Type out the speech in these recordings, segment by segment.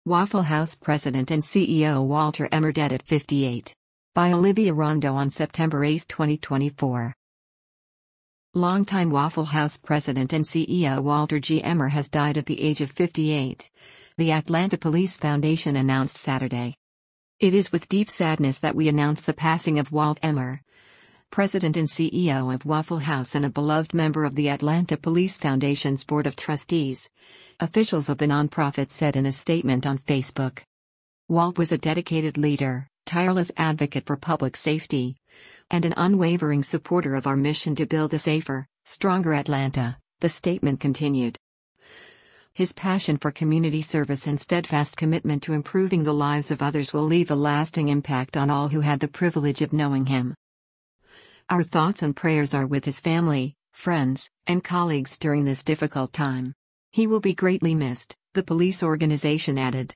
Waffle House President and CEO Walter Emmer dead at 58. By Olivia Rondo on September 8, 2024. Longtime Waffle House President and CEO Walter G. Emmer has died at the age of 58, the Atlanta Police Foundation announced Saturday. It is with deep sadness that we announce the passing of Walt Emmer, President and CEO of Waffle House and a beloved member of the Atlanta Police Foundation's Board of Trustees, officials of the nonprofit said in a statement on Facebook. Walt was a dedicated leader, tireless advocate for public safety, and an unwavering supporter of our mission to build a safer, stronger Atlanta, the statement continued. His passion for community service and steadfast commitment to improving the lives of others will leave a lasting impact on all who had the privilege of knowing him. Our thoughts and prayers are with his family, friends, and colleagues during this difficult time. He will be greatly missed, the police organization added.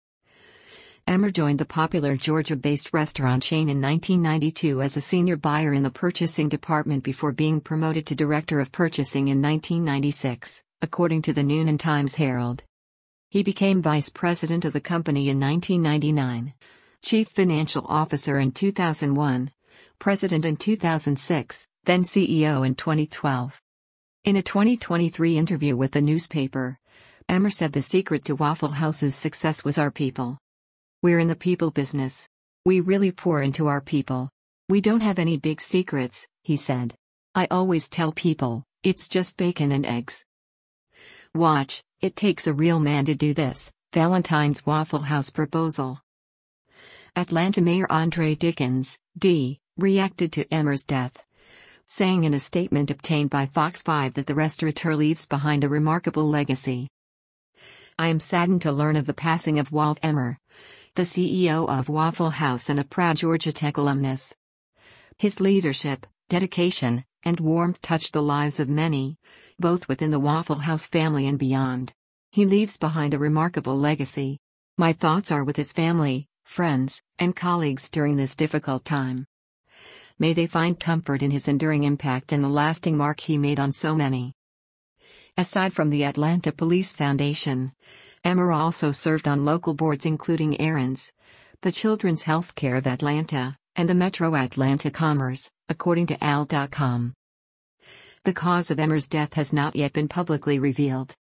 Emmer joined the popular Georgia-based restaurant chain in 1992 as a senior buyer in the purchasing department before being promoted to director of purchasing in 1996, according to the Noon and Times-Herald. He became vice president of the company in 1999, chief financial officer in 2001, president in 2006, then CEO in 2012. In a 2023 interview with the newspaper, Emmer said the secret to Waffle House's success was our people. We're in the people business. We really pour into our people. We don't have any big secrets, he said. I always tell people, it's just bacon and eggs. Watch, it takes a real man to do this. Valentine's Waffle House proposal. Atlanta Mayor Andre Dickens, D., reacted to Emmer's death, saying in a statement obtained by Fox 5 that the restaurateur leaves behind a remarkable legacy. I am saddened to learn of the passing of Walt Emmer, the CEO of Waffle House and a proud Georgia Tech alumnus. His leadership, dedication, and warmth touched the lives of many, both within the Waffle House family and beyond. He leaves behind a remarkable legacy. My thoughts are with his family, friends, and colleagues during this difficult time. May they find comfort in his enduring impact and the lasting mark he made on so many. Aside from the Atlanta Police Foundation, Emmer also served on local boards including Aaron's, the Children's Healthcare of Atlanta, and the Metro Atlanta Commerce, according to AL.com. The cause of Emmer's death has not yet been publicly revealed.